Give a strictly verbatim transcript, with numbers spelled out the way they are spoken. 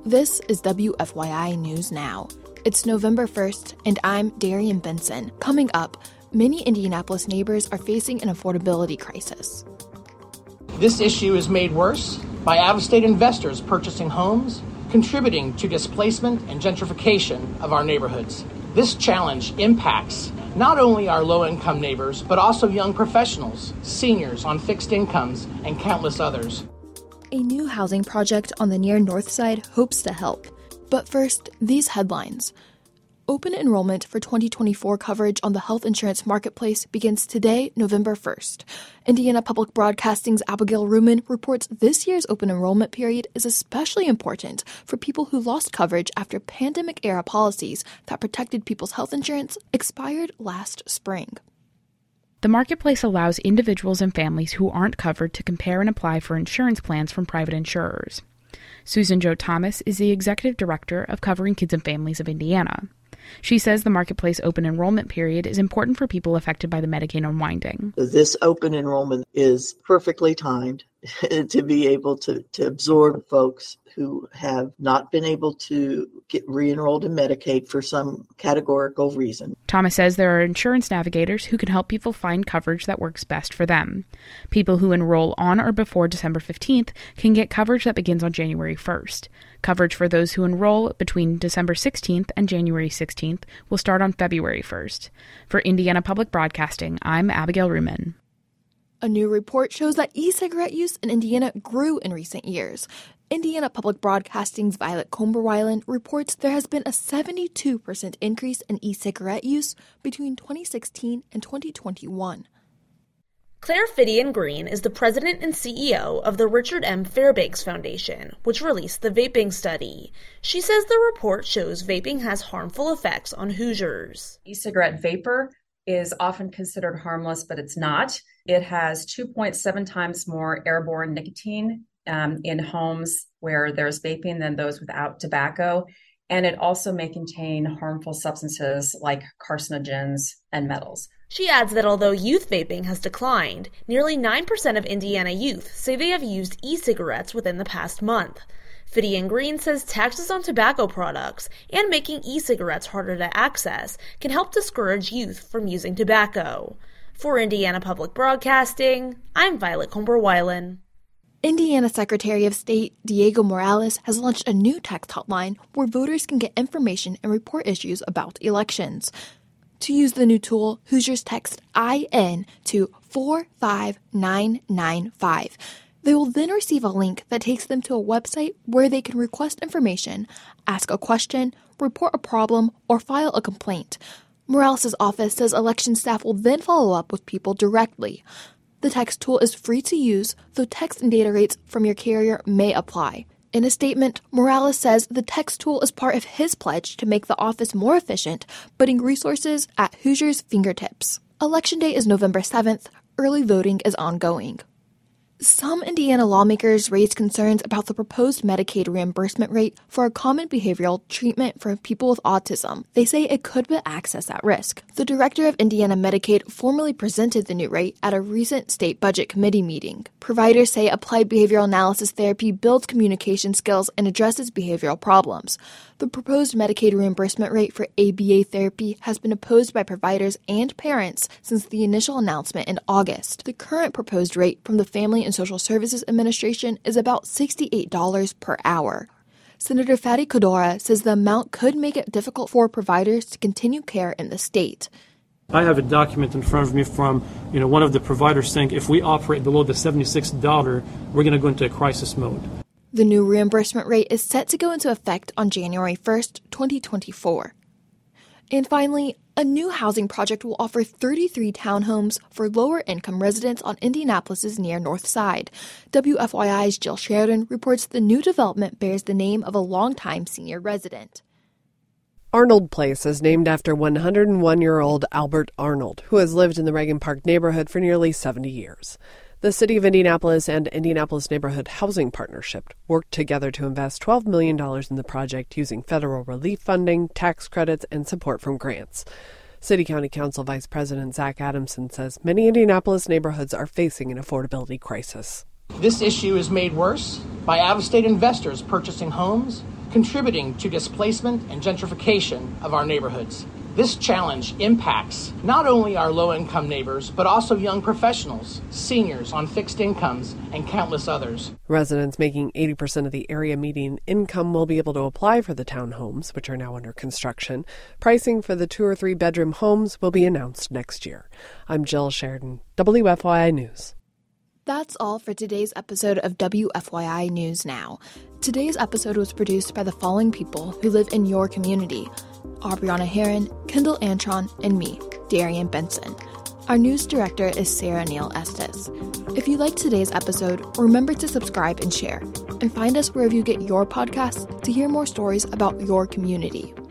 This is W F Y I News Now. It's November first, and I'm Darian Benson. Coming up, many Indianapolis neighbors are facing an affordability crisis. This issue is made worse by out-of-state investors purchasing homes, contributing to displacement and gentrification of our neighborhoods. This challenge impacts not only our low-income neighbors, but also young professionals, seniors on fixed incomes, and countless others. A new housing project on the near north side hopes to help. But first, these headlines. Open enrollment for twenty twenty-four coverage on the health insurance marketplace begins today, November first. Indiana Public Broadcasting's Abigail Ruman reports this year's open enrollment period is especially important for people who lost coverage after pandemic-era policies that protected people's health insurance expired last spring. The marketplace allows individuals and families who aren't covered to compare and apply for insurance plans from private insurers. Susan Jo Thomas is the executive director of Covering Kids and Families of Indiana. She says the marketplace open enrollment period is important for people affected by the Medicaid unwinding. This open enrollment is perfectly timed to be able to, to absorb folks who have not been able to get re-enrolled in Medicaid for some categorical reason. Thomas says there are insurance navigators who can help people find coverage that works best for them. People who enroll on or before December fifteenth can get coverage that begins on January first. Coverage for those who enroll between December sixteenth and January sixteenth will start on February first. For Indiana Public Broadcasting, I'm Abigail Ruman. A new report shows that e-cigarette use in Indiana grew in recent years. Indiana Public Broadcasting's Violet Comber-Weiland reports there has been a seventy-two percent increase in e-cigarette use between twenty sixteen and twenty twenty-one. Claire Fidian-Green is the president and C E O of the Richard M. Fairbanks Foundation, which released the vaping study. She says the report shows vaping has harmful effects on Hoosiers. E-cigarette vapor is often considered harmless, but it's not. It has two point seven times more airborne nicotine um, in homes where there's vaping than those without tobacco. And it also may contain harmful substances like carcinogens and metals. She adds that although youth vaping has declined, nearly nine percent of Indiana youth say they have used e-cigarettes within the past month. Fidian-Green says taxes on tobacco products and making e-cigarettes harder to access can help discourage youth from using tobacco. For Indiana Public Broadcasting, I'm Violet Comber-Weiland. Indiana Secretary of State Diego Morales has launched a new text hotline where voters can get information and report issues about elections. To use the new tool, Hoosiers text I N to four five nine nine five. They will then receive a link that takes them to a website where they can request information, ask a question, report a problem, or file a complaint. Morales' office says election staff will then follow up with people directly. The text tool is free to use, though text and data rates from your carrier may apply. In a statement, Morales says the text tool is part of his pledge to make the office more efficient, putting resources at Hoosiers' fingertips. Election Day is November seventh. Early voting is ongoing. Some Indiana lawmakers raised concerns about the proposed Medicaid reimbursement rate for a common behavioral treatment for people with autism. They say it could put access at risk. The director of Indiana Medicaid formally presented the new rate at a recent state budget committee meeting. Providers say applied behavioral analysis therapy builds communication skills and addresses behavioral problems. The proposed Medicaid reimbursement rate for A B A therapy has been opposed by providers and parents since the initial announcement in August. The current proposed rate from the Family and Social Services Administration is about sixty-eight dollars per hour. Senator Fatty Codora says the amount could make it difficult for providers to continue care in the state. I have a document in front of me from, you know, one of the providers saying if we operate below the seventy-six dollars, we're going to go into a crisis mode. The new reimbursement rate is set to go into effect on January first, twenty twenty-four. And finally, a new housing project will offer thirty-three townhomes for lower-income residents on Indianapolis's near north side. W F Y I's Jill Sheridan reports the new development bears the name of a longtime senior resident. Arnold Place is named after one hundred one-year-old Albert Arnold, who has lived in the Reagan Park neighborhood for nearly seventy years. The City of Indianapolis and Indianapolis Neighborhood Housing Partnership worked together to invest twelve million dollars in the project using federal relief funding, tax credits, and support from grants. City County Council Vice President Zach Adamson says many Indianapolis neighborhoods are facing an affordability crisis. This issue is made worse by out-of-state investors purchasing homes, contributing to displacement and gentrification of our neighborhoods. This challenge impacts not only our low-income neighbors, but also young professionals, seniors on fixed incomes, and countless others. Residents making eighty percent of the area median income will be able to apply for the townhomes, which are now under construction. Pricing for the two- or three-bedroom homes will be announced next year. I'm Jill Sheridan, W F Y I News. That's all for today's episode of W F Y I News Now. Today's episode was produced by the following people who live in your community: Aubriana Heron, Kendall Antron, and me, Darian Benson. Our news director is Sarah Neal Estes. If you liked today's episode, remember to subscribe and share. And find us wherever you get your podcasts to hear more stories about your community.